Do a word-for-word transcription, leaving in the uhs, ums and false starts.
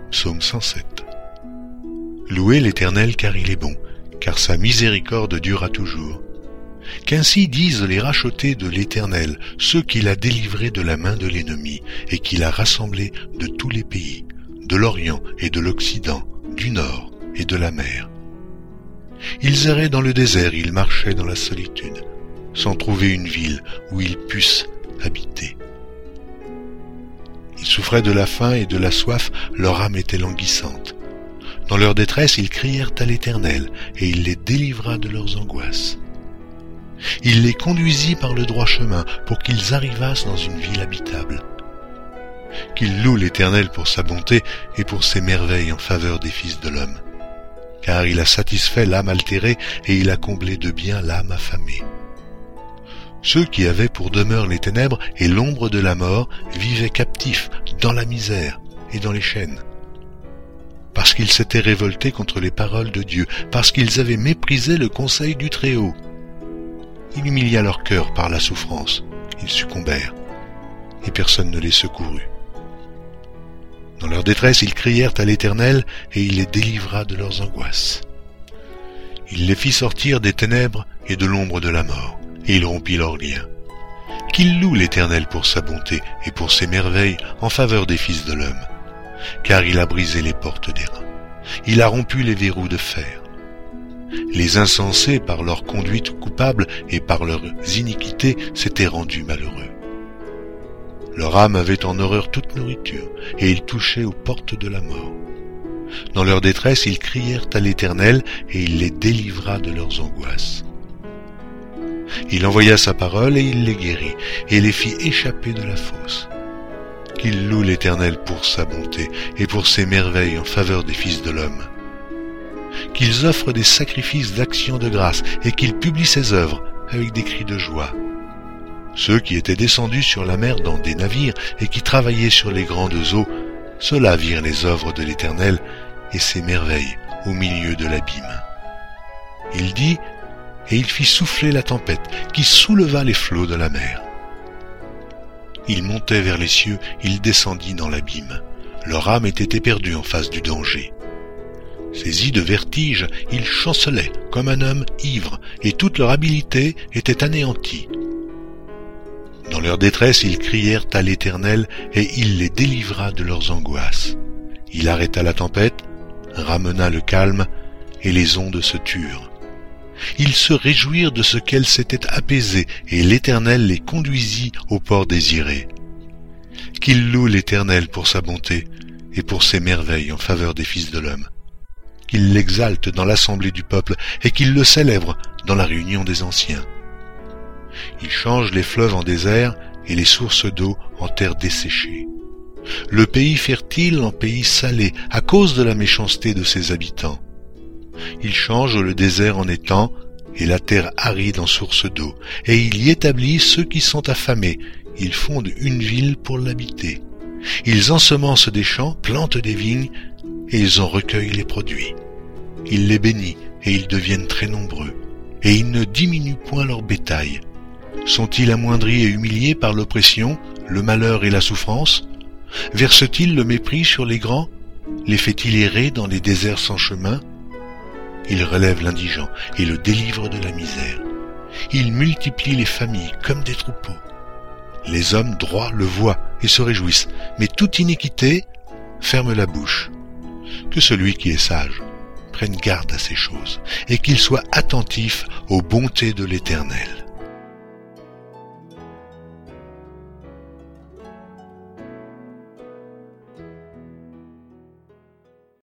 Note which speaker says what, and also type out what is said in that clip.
Speaker 1: Psaume cent sept. Louez l'Éternel car il est bon, car sa miséricorde dure à toujours. Qu'ainsi disent les rachetés de l'Éternel, ceux qu'il a délivrés de la main de l'ennemi, et qu'il a rassemblés de tous les pays, de l'Orient et de l'Occident, du Nord et de la mer. Ils erraient dans le désert, ils marchaient dans la solitude, sans trouver une ville où ils pussent habiter. Ils souffraient de la faim et de la soif, leur âme était languissante. Dans leur détresse, ils crièrent à l'Éternel, et il les délivra de leurs angoisses. Il les conduisit par le droit chemin, pour qu'ils arrivassent dans une ville habitable. Qu'ils louent l'Éternel pour sa bonté et pour ses merveilles en faveur des fils de l'homme. Car il a satisfait l'âme altérée, et il a comblé de bien l'âme affamée. Ceux qui avaient pour demeure les ténèbres et l'ombre de la mort vivaient captifs dans la misère et dans les chaînes. Parce qu'ils s'étaient révoltés contre les paroles de Dieu, parce qu'ils avaient méprisé le conseil du Très-Haut. Il humilia leur cœur par la souffrance, ils succombèrent, et personne ne les secourut. Dans leur détresse, ils crièrent à l'Éternel, et il les délivra de leurs angoisses. Il les fit sortir des ténèbres et de l'ombre de la mort, et il rompit leurs liens. Qu'ils louent l'Éternel pour sa bonté et pour ses merveilles en faveur des fils de l'homme. Car il a brisé les portes d'airain, il a rompu les verrous de fer. Les insensés, par leur conduite coupable et par leurs iniquités, s'étaient rendus malheureux. Leur âme avait en horreur toute nourriture, et ils touchaient aux portes de la mort. Dans leur détresse, ils crièrent à l'Éternel, et il les délivra de leurs angoisses. Il envoya sa parole, et il les guérit, et les fit échapper de la fosse. Qu'ils louent l'Éternel pour sa bonté, et pour ses merveilles en faveur des fils de l'homme. Qu'ils offrent des sacrifices d'action de grâce, et qu'ils publient ses œuvres avec des cris de joie. Ceux qui étaient descendus sur la mer dans des navires, et qui travaillaient sur les grandes eaux, ceux-là virent les œuvres de l'Éternel, et ses merveilles au milieu de l'abîme. Il dit, et il fit souffler la tempête, qui souleva les flots de la mer. Il montait vers les cieux, il descendit dans l'abîme. Leur âme était éperdue en face du danger. Saisis de vertige, ils chancelaient comme un homme ivre, et toute leur habileté était anéantie. Dans leur détresse, ils crièrent à l'Éternel, et il les délivra de leurs angoisses. Il arrêta la tempête, ramena le calme, et les ondes se turent. Ils se réjouirent de ce qu'elle s'était apaisée, et l'Éternel les conduisit au port désiré. Qu'ils louent l'Éternel pour sa bonté, et pour ses merveilles en faveur des fils de l'homme. Qu'ils l'exaltent dans l'assemblée du peuple, et qu'ils le célèbrent dans la réunion des anciens. Il change les fleuves en désert, et les sources d'eau en terre desséchée. Le pays fertile en pays salé, à cause de la méchanceté de ses habitants. Il change le désert en étang, et la terre aride en source d'eau, et il y établit ceux qui sont affamés. Ils fondent une ville pour l'habiter. Ils ensemencent des champs, plantent des vignes, et ils en recueillent les produits. Il les bénit, et ils deviennent très nombreux, et il ne diminue point leur bétail. Sont-ils amoindris et humiliés par l'oppression, le malheur et la souffrance? Verse-t-il le mépris sur les grands? Les fait-il errer dans les déserts sans chemin? Il relève l'indigent et le délivre de la misère. Il multiplie les familles comme des troupeaux. Les hommes droits le voient et se réjouissent, mais toute iniquité ferme la bouche. Que celui qui est sage prenne garde à ces choses, et qu'il soit attentif aux bontés de l'Éternel.